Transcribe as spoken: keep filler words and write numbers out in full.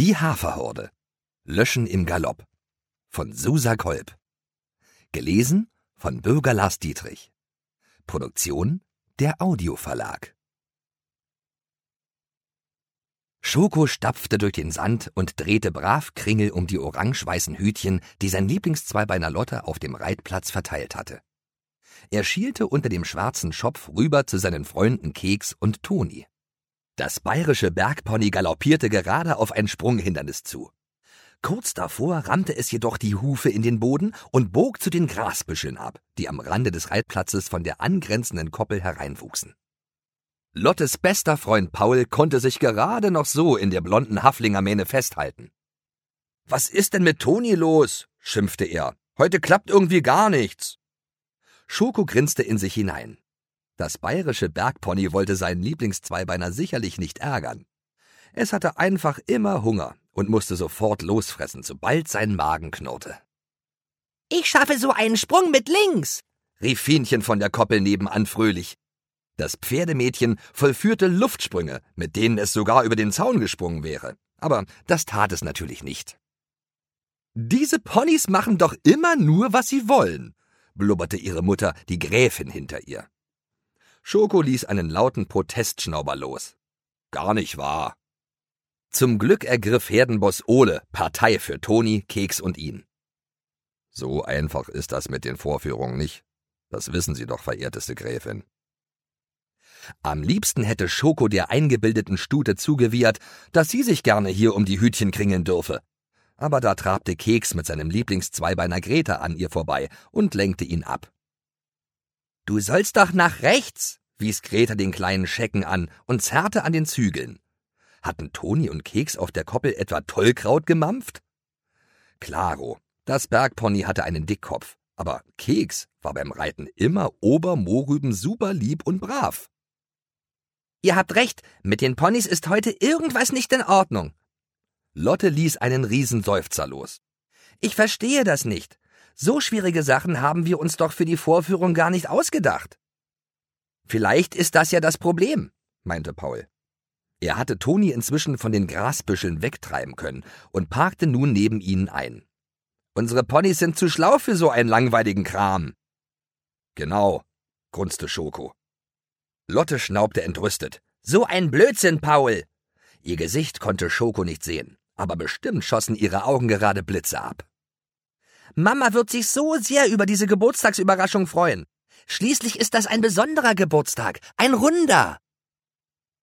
Die Haferhorde. Löschen im Galopp. Von Susa Kolb. Gelesen von Bürger Lars Dietrich. Produktion der Audioverlag. Schoko stapfte durch den Sand und drehte brav Kringel um die orange-weißen Hütchen, die sein Lieblingszweibeiner Lotte auf dem Reitplatz verteilt hatte. Er schielte unter dem schwarzen Schopf rüber zu seinen Freunden Keks und Toni. Das bayerische Bergpony galoppierte gerade auf ein Sprunghindernis zu. Kurz davor rammte es jedoch die Hufe in den Boden und bog zu den Grasbüscheln ab, die am Rande des Reitplatzes von der angrenzenden Koppel hereinwuchsen. Lottes bester Freund Paul konnte sich gerade noch so in der blonden Haflingermähne festhalten. »Was ist denn mit Toni los?« schimpfte er. »Heute klappt irgendwie gar nichts.« Schoko grinste in sich hinein. Das bayerische Bergpony wollte seinen Lieblingszweibeiner sicherlich nicht ärgern. Es hatte einfach immer Hunger und musste sofort losfressen, sobald sein Magen knurrte. »Ich schaffe so einen Sprung mit links«, rief Fienchen von der Koppel nebenan fröhlich. Das Pferdemädchen vollführte Luftsprünge, mit denen es sogar über den Zaun gesprungen wäre. Aber das tat es natürlich nicht. »Diese Ponys machen doch immer nur, was sie wollen«, blubberte ihre Mutter, die Gräfin hinter ihr. Schoko ließ einen lauten Protestschnauber los. »Gar nicht wahr.« Zum Glück ergriff Herdenboss Ole Partei für Toni, Keks und ihn. »So einfach ist das mit den Vorführungen nicht. Das wissen Sie doch, verehrteste Gräfin.« Am liebsten hätte Schoko der eingebildeten Stute zugewiehert, dass sie sich gerne hier um die Hütchen kringeln dürfe. Aber da trabte Keks mit seinem Lieblingszweibeiner Greta an ihr vorbei und lenkte ihn ab. »Du sollst doch nach rechts«, wies Greta den kleinen Schecken an und zerrte an den Zügeln. Hatten Toni und Keks auf der Koppel etwa Tollkraut gemampft? Klaro, das Bergpony hatte einen Dickkopf, aber Keks war beim Reiten immer Obermohrrüben super lieb und brav. »Ihr habt recht, mit den Ponys ist heute irgendwas nicht in Ordnung.« Lotte ließ einen Riesenseufzer los. »Ich verstehe das nicht. So schwierige Sachen haben wir uns doch für die Vorführung gar nicht ausgedacht.« »Vielleicht ist das ja das Problem«, meinte Paul. Er hatte Toni inzwischen von den Grasbüscheln wegtreiben können und parkte nun neben ihnen ein. »Unsere Ponys sind zu schlau für so einen langweiligen Kram.« »Genau«, grunzte Schoko. Lotte schnaubte entrüstet. »So ein Blödsinn, Paul!« Ihr Gesicht konnte Schoko nicht sehen, aber bestimmt schossen ihre Augen gerade Blitze ab. »Mama wird sich so sehr über diese Geburtstagsüberraschung freuen. Schließlich ist das ein besonderer Geburtstag, ein Runder.«